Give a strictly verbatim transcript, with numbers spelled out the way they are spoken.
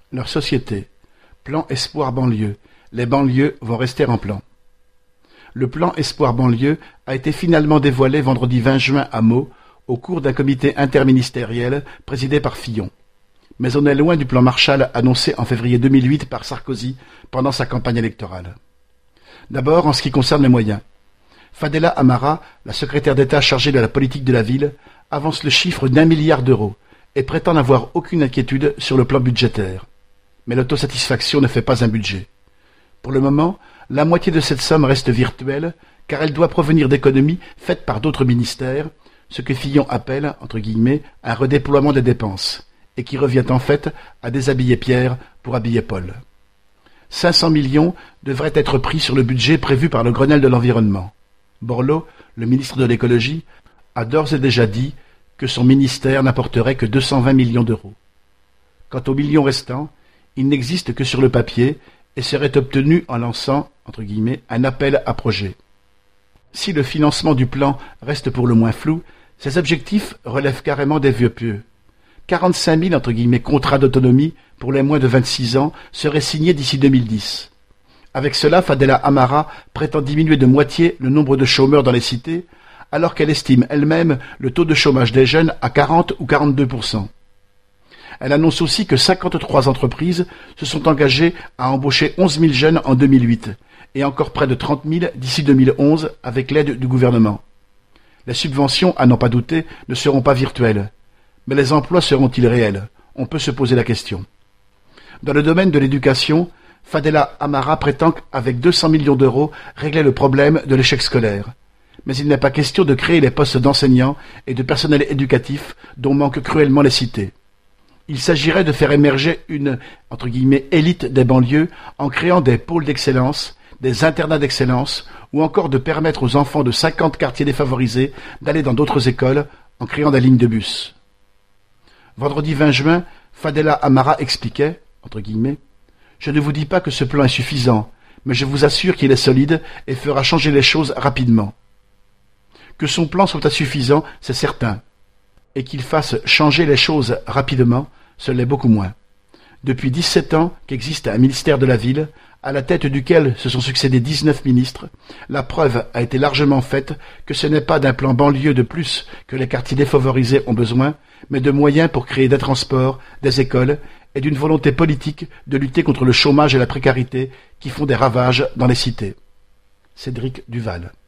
Leur société. Plan Espoir Banlieue. Les banlieues vont rester en plan. Le plan Espoir Banlieue a été finalement dévoilé vendredi vingt juin à Meaux, au cours d'un comité interministériel présidé par Fillon. Mais on est loin du plan Marshall annoncé en février deux mille huit par Sarkozy pendant sa campagne électorale. D'abord, en ce qui concerne les moyens. Fadela Amara, la secrétaire d'État chargée de la politique de la ville, avance le chiffre d'un milliard d'euros et prétend n'avoir aucune inquiétude sur le plan budgétaire. Mais l'autosatisfaction ne fait pas un budget. Pour le moment, la moitié de cette somme reste virtuelle, car elle doit provenir d'économies faites par d'autres ministères, ce que Fillon appelle, entre guillemets, un redéploiement des dépenses, et qui revient en fait à déshabiller Pierre pour habiller Paul. cinq cents millions devraient être pris sur le budget prévu par le Grenelle de l'environnement. Borloo, le ministre de l'écologie, a d'ores et déjà dit que son ministère n'apporterait que deux cent vingt millions d'euros. Quant aux millions restants, ils n'existent que sur le papier et seraient obtenus en lançant, entre guillemets, un appel à projet. Si le financement du plan reste pour le moins flou, ces objectifs relèvent carrément des vœux pieux. quarante-cinq mille entre guillemets contrats d'autonomie pour les moins de vingt-six ans seraient signés d'ici deux mille dix. Avec cela, Fadela Amara prétend diminuer de moitié le nombre de chômeurs dans les cités, alors qu'elle estime elle-même le taux de chômage des jeunes à quarante ou quarante-deux pour cent. Elle annonce aussi que cinquante-trois entreprises se sont engagées à embaucher onze mille jeunes en deux mille huit, et encore près de trente mille d'ici deux mille onze avec l'aide du gouvernement. Les subventions, à n'en pas douter, ne seront pas virtuelles. Mais les emplois seront-ils réels? On peut se poser la question. Dans le domaine de l'éducation, Fadela Amara prétend qu'avec deux cents millions d'euros régler le problème de l'échec scolaire. Mais il n'est pas question de créer les postes d'enseignants et de personnel éducatif dont manquent cruellement les cités. Il s'agirait de faire émerger une, entre guillemets, élite des banlieues en créant des pôles d'excellence, des internats d'excellence, ou encore de permettre aux enfants de cinquante quartiers défavorisés d'aller dans d'autres écoles en créant des lignes de bus. Vendredi vingt juin, Fadela Amara expliquait, entre guillemets, « Je ne vous dis pas que ce plan est suffisant, mais je vous assure qu'il est solide et fera changer les choses rapidement. Que son plan soit insuffisant, c'est certain. Et qu'il fasse changer les choses rapidement, ce l'est beaucoup moins. Depuis dix-sept ans qu'existe un ministère de la Ville, à la tête duquel se sont succédés dix-neuf ministres, la preuve a été largement faite que ce n'est pas d'un plan banlieue de plus que les quartiers défavorisés ont besoin, mais de moyens pour créer des transports, des écoles, et d'une volonté politique de lutter contre le chômage et la précarité qui font des ravages dans les cités. Cédric Duval.